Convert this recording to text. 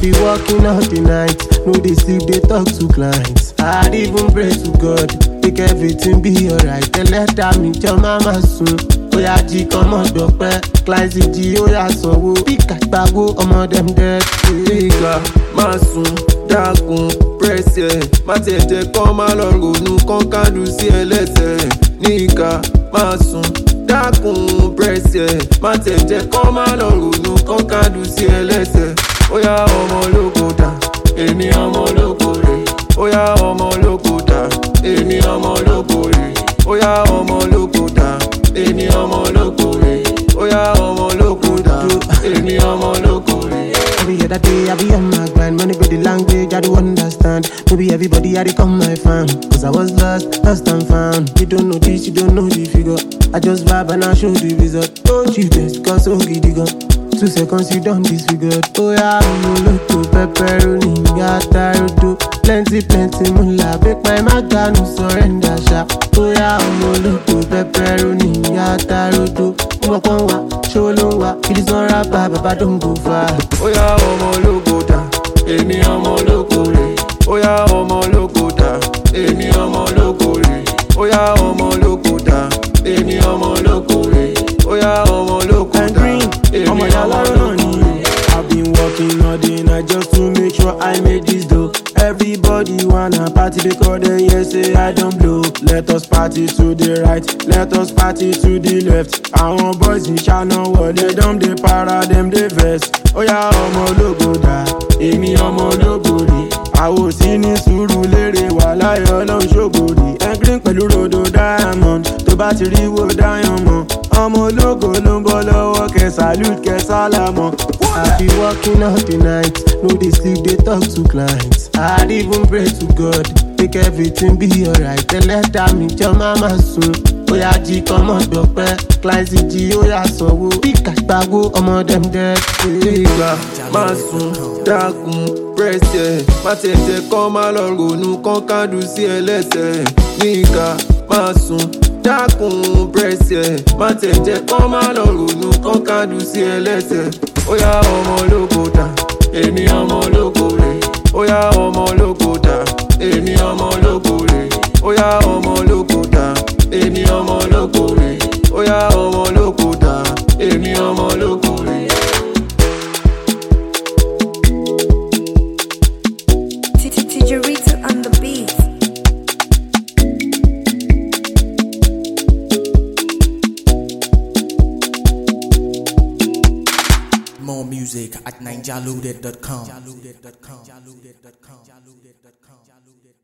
be working all the night, no dey sleep, dey talk to clients. I'd even pray to God, make everything be alright. Ẹlẹ́dàá mi jọ máma sùn, oya jí kọ́mọ dọ̀pẹ́. Clients jí oya sanwó, píkà gbàgbó ọmọ dem dead. Nigga, máa sùn, dákun, press ẹ̀. Má tẹ̀tẹ̀ kọ́ má lọ ronú kán kádù sí ẹlẹ́sẹ̀. Nigga, máa sùn, dákun, press ẹ̀. Má tẹ̀tẹ̀ kọ́ má lọ ronú kán kádù sí ẹlẹ́sẹ̀. Oya ọmọ ológo dà, èmi ọmọ ológo rè. Oya ọmọ ológo dà, èmi ọmọ ológo rè. Oya ọmọ ológo dà, èmi ọmọ ológo rè. Oya ọmọ ológo dà, èmi ọmọ ológo rè. Every other day I be on my grind. Money be the language I do understand. Maybe everybody I dey come my fan. Cause I was lost and found. You don't know this, you don't know the figure. I just vibe and I show the result. Don't you guess, cause so giddy gun. 2 seconds you done disfigured. Oh yeah, look to pepperoni, yata rodo. Plenty moolah, make my maga no surrender sha. Oh yeah, look to pepperoni, yata rodo. Show no wa, it is not rap, baba don't go far. Oya ọmọ ológo dà, èmi ọmọ ológo rè. Oya ọmọ ológo dà, èmi ọmọ ológo rè. Oya ọmọ ológo dà, èmi ọmọ ológo rè. Oya ọmọ ológo dà, èmi ọmọ ológo rè. I've been working all day night just to make sure I make this dough. Everybody wanna party because they hear say I don't blow. Let us party to the right, let us party to the left. Our boys in China wọlé, them they para, them they vex. Oya ọmọ ológo dà, èmi ọmọ ológo rè. Àwo sí ní Sùúrùlérè wà láyọ̀ ọlọ́run ṣògòrì. Ẹ̀gbìn pẹ̀lú rodo diamond, tó bá ti rí wo diamond. Ọmọ ológo ló ń bọ́ lọ́wọ́, kẹ́ salute kẹ́ sálámọ̀. I be working all the night, no dey sleep, dey talk to clients. I'd even pray to God, make everything be alright. Ẹlẹ́dàá mi jọ máma sùn, oya jí kọ́mọ dọ̀pẹ́. Clients jí oya sanwó, píkà gbàgbó ọmọ dem dead. Nigga, máa sùn, dákun, press ẹ̀. Má tẹ̀tẹ̀ kọ́ má lọ ronú kán kádù sí ẹlẹ́sẹ̀. Nigga, máa sùn, dákun, press ẹ̀. Má tẹ̀tẹ̀ kọ́ má lọ ronú kán kádù sí ẹlẹ́sẹ̀. Oya ọmọ ológo dà, èmi ọmọ ológo rè. Oya ọmọ ológo dà, èmi ọmọ ológo rè. Oya ọmọ ológo dà, èmi ọmọ ológo rè. Oya ọmọ ológo dà, èmi ọmọ ológo rè. Tijerito on the beat. More music at ninjaloaded.com.